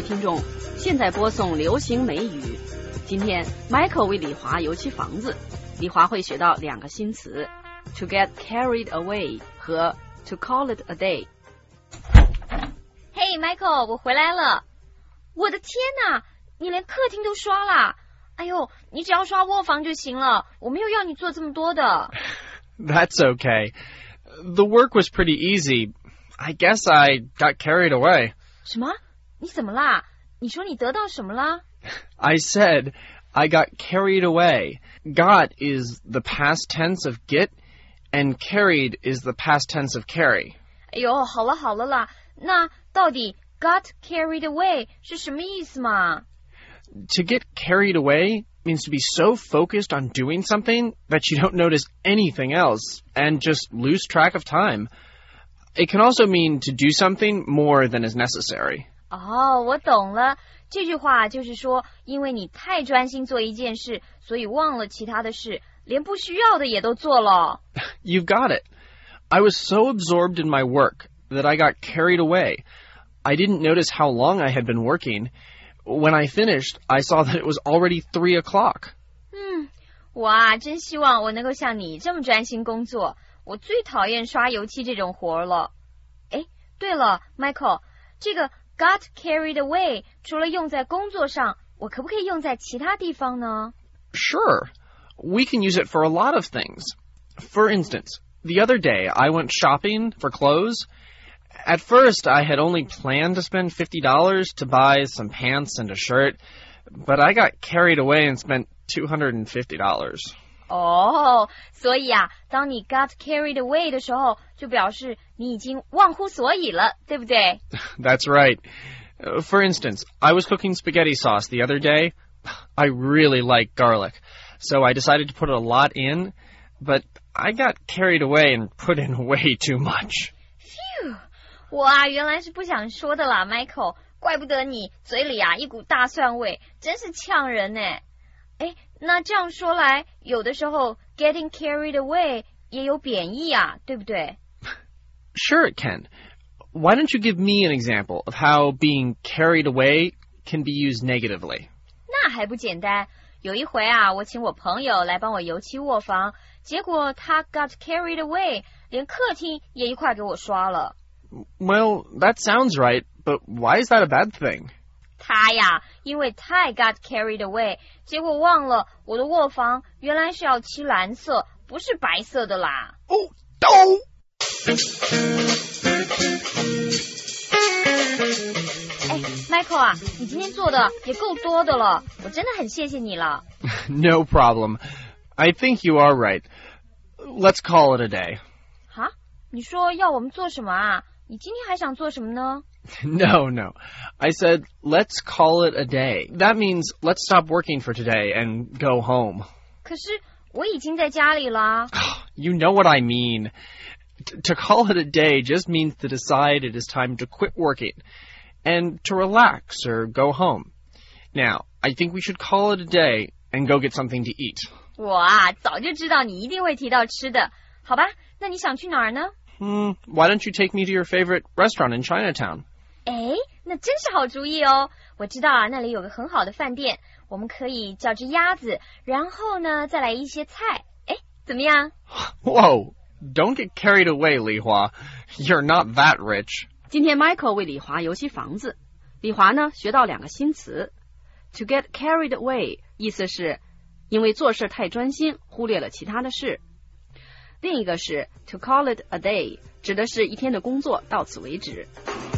位听众，现在播送流行美语。今天 Michael 为李华油漆房子，李华会学到2个新词 ：to get carried away 和 to call it a day。 嘿 Michael， 我回来了。我的天哪，你连客厅都刷了！哎呦，你只要刷卧房就行了，我没有要你做这么多的。 That's okay. The work was pretty easy. I guess I got carried away. 什么？你怎么啦？你说你得到什么啦？ I said I got carried away. Got is the past tense of get, and carried is the past tense of carry. 哎呦，好了好了啦，那到底 got carried away 是什么意思嘛？ To get carried away means to be so focused on doing something that you don't notice anything else and just lose track of time. It can also mean to do something more than is necessary. 哦，我懂了。这句话就是说，因为你太专心做一件事，所以忘了其他的事，连不需要的也都做了。 You've got it. I was so absorbed in my work that I got carried away. I didn't notice how long I had been working. When I finished, I saw that it was already 3 o'clock. 哇，真希望我能够像你这么专心工作。我最讨厌刷油漆这种活了。诶，对了 ，Michael， 这个 got carried away 除了用在工作上，我可不可以用在其他地方呢？ Sure. We can use it for a lot of things. For instance, the other day I went shopping for clothes. At first, I had only planned to spend $50 to buy some pants and a shirt, but I got carried away and spent $250. 哦，所以啊，当你 got carried away 的时候，就表示你已经忘乎所以了，对不对？ That's right. For instance, I was cooking spaghetti sauce the other day. I really like garlic, so I decided to put a lot in, but I got carried away and put in way too much. Phew， 我啊，原来是不想说的啦 ，Michael， 怪不得你嘴里啊一股大蒜味，真是呛人呢。诶，那这样说来，有的时候 getting carried away 也有贬义啊，对不对？ Sure it can. Why don't you give me an example of how being carried away can be used negatively? 那还不简单。有一回啊，我请我朋友来帮我油漆卧房，结果他 got carried away， 连客厅也一块给我刷了。 Well, that sounds right, but why is that a bad thing? 他呀，因为太 got carried away， 结果忘了我的卧房原来是要漆蓝色，不是白色的啦。 Oh, no! 哎 ，Michael 啊，你今天做的也够多的了，我真的很谢谢你了。 No problem. I think you are right. Let's call it a day. 哈？你说要我们做什么啊？你今天还想做什么呢？ No. I said, let's call it a day. That means let's stop working for today and go home. 可是我已经在家里啦。 You know what I mean. To call it a day just means to decide it is time to quit working and to relax or go home. Now, I think we should call it a day and go get something to eat. 我啊，早就知道你一定会提到吃的。好吧，那你想去哪儿呢？ Why don't you take me to your favorite restaurant in Chinatown? 哎，那真是好主意哦！我知道啊，那里有个很好的饭店，我们可以叫只鸭子，然后呢，再来一些菜。哎，怎么样？ Whoa, don't get carried away, Li Hua. You're not that rich. 今天 Michael 为李华油漆房子，李华呢学到2个新词 ：to get carried away， 意思是因为做事太专心，忽略了其他的事；另一个是 to call it a day， 指的是一天的工作到此为止。